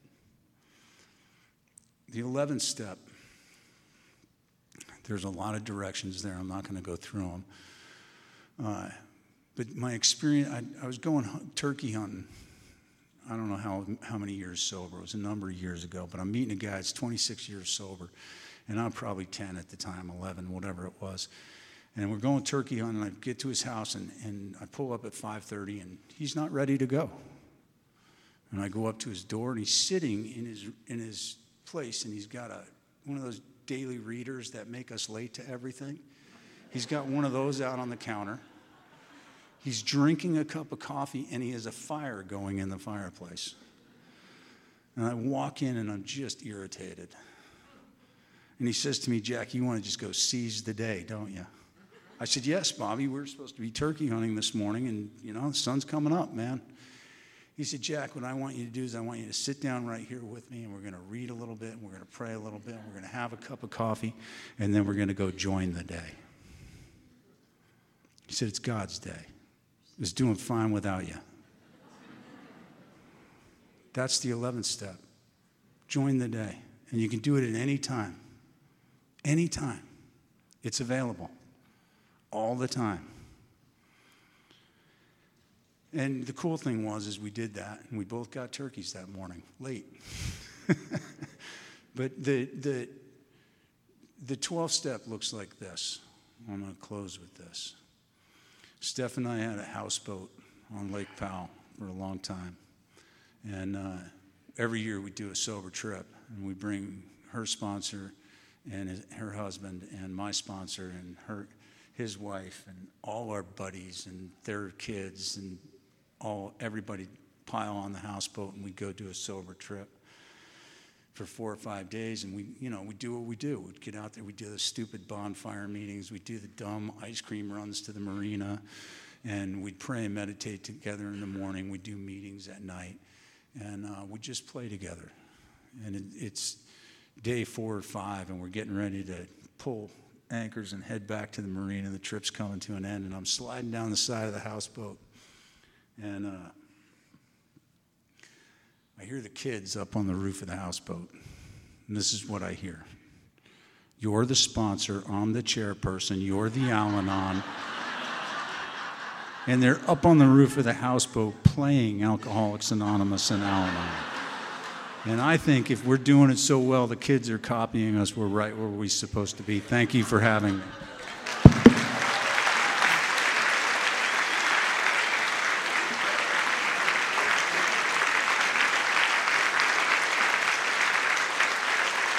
The 11th step, there's a lot of directions there. I'm not going to go through them. But my experience, I was going turkey hunting. I don't know how many years sober. It was a number of years ago. But I'm meeting a guy that's 26 years sober. And I'm probably 10 at the time, 11, whatever it was. And we're going turkey hunting. And I get to his house, and I pull up at 5:30, and he's not ready to go. And I go up to his door, and he's sitting in his place, and he's got one of those daily readers that make us late to everything. He's got one of those out on the counter. He's drinking a cup of coffee, and he has a fire going in the fireplace. And I walk in, and I'm just irritated. And he says to me, "Jack, you want to just go seize the day, don't you?" I said, "Yes, Bobby, we're supposed to be turkey hunting this morning, and, the sun's coming up, man." He said, "Jack, what I want you to do is I want you to sit down right here with me, and we're going to read a little bit, and we're going to pray a little bit, and we're going to have a cup of coffee, and then we're going to go join the day." He said, "It's God's day. It's doing fine without you." That's the 11th step. Join the day. And you can do it at any time. Any time. It's available. All the time. And the cool thing was we did that, and we both got turkeys that morning, late. But the 12th step looks like this. I'm going to close with this. Steph and I had a houseboat on Lake Powell for a long time. And every year we do a sober trip, and we bring her sponsor and her husband and my sponsor and his wife and all our buddies and their kids and everybody pile on the houseboat, and we go do a sober trip for 4 or 5 days. And we do what we do. We get out there, we do the stupid bonfire meetings, we do the dumb ice cream runs to the marina, and we pray and meditate together in the morning. We do meetings at night, and we just play together. And it's day 4 or 5, and we're getting ready to pull anchors and head back to the marina. The trip's coming to an end, and I'm sliding down the side of the houseboat, and I hear the kids up on the roof of the houseboat, and this is what I hear. "You're the sponsor, I'm the chairperson, you're the Al-Anon." And they're up on the roof of the houseboat playing Alcoholics Anonymous and Al-Anon. And I think if we're doing it so well, the kids are copying us. We're right where we're supposed to be. Thank you for having me.